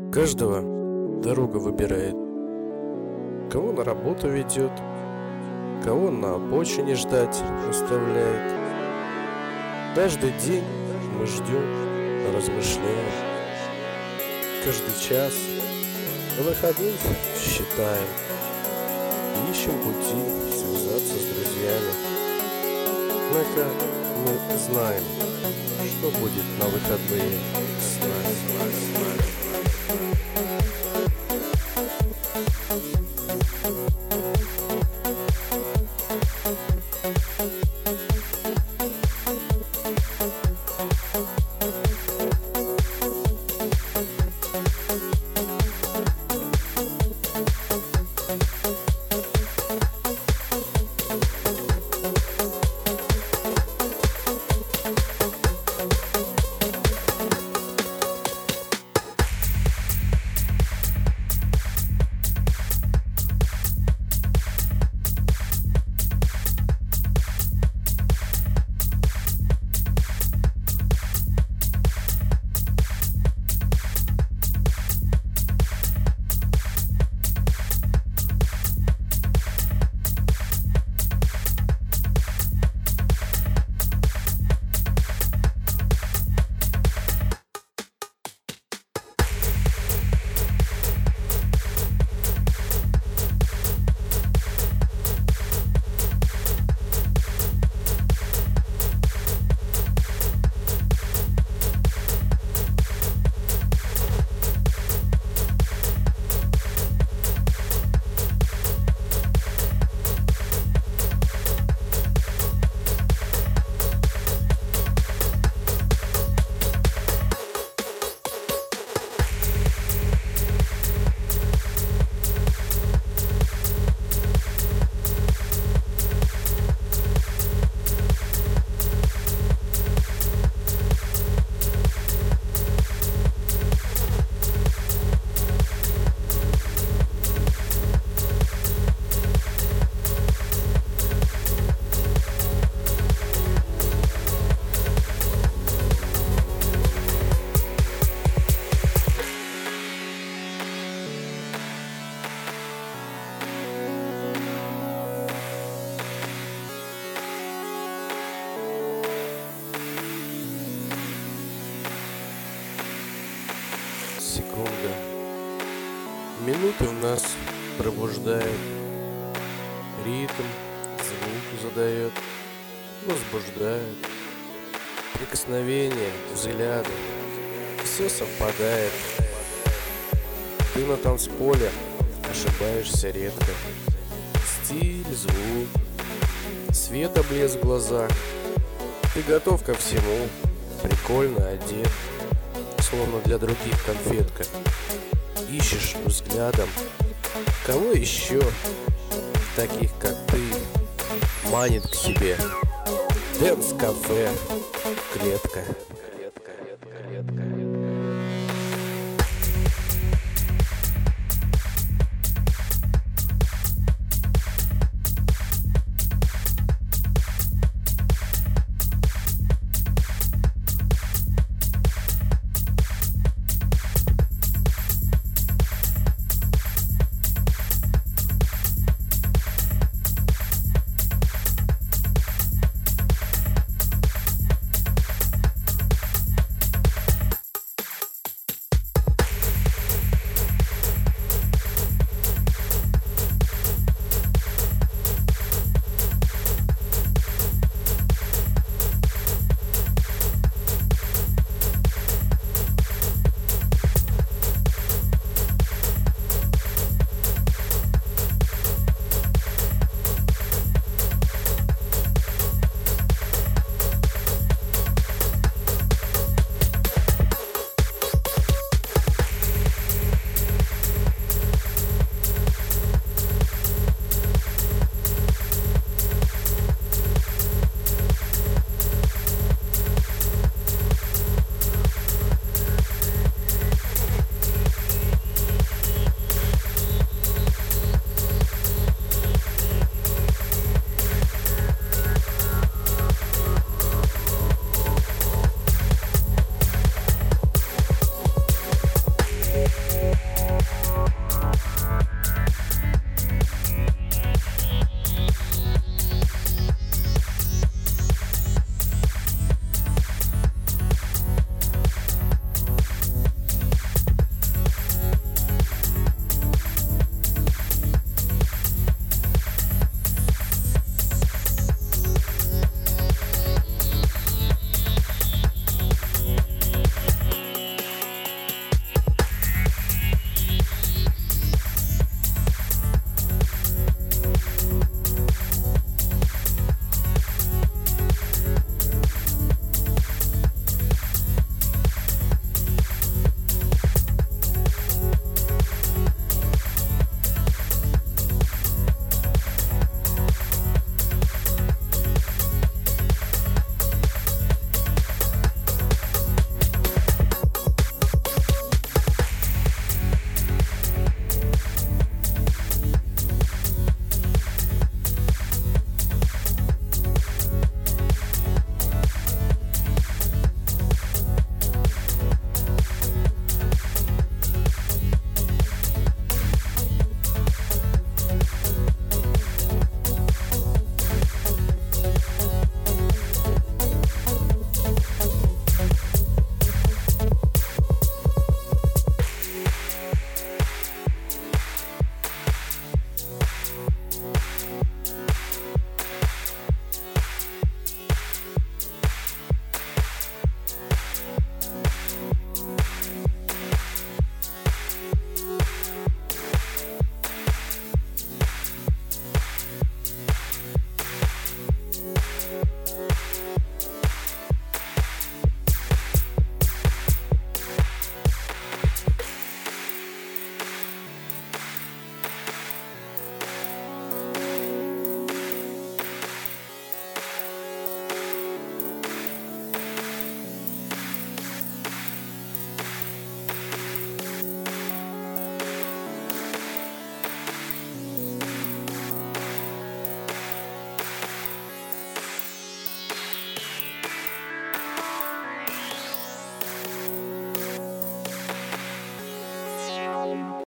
Каждого дорога выбирает. Кого на работу ведет, кого на обочине ждать оставляет. Каждый день мы ждем, размышляем. Каждый час выходных считаем. Ищем пути связаться с друзьями. Однако мы знаем, что будет на выходные с нами. Секунда. Минуты в нас пробуждают. Ритм, звук задает, возбуждает. Прикосновения, взгляды. Все совпадает. Ты на танцполе ошибаешься редко. Стиль, звук, света блеск в глазах. Ты готов ко всему, прикольно одет, словно для других конфетка. Ищешь взглядом, кого еще, таких как ты, манит к себе. Дэнс-кафе, клетка.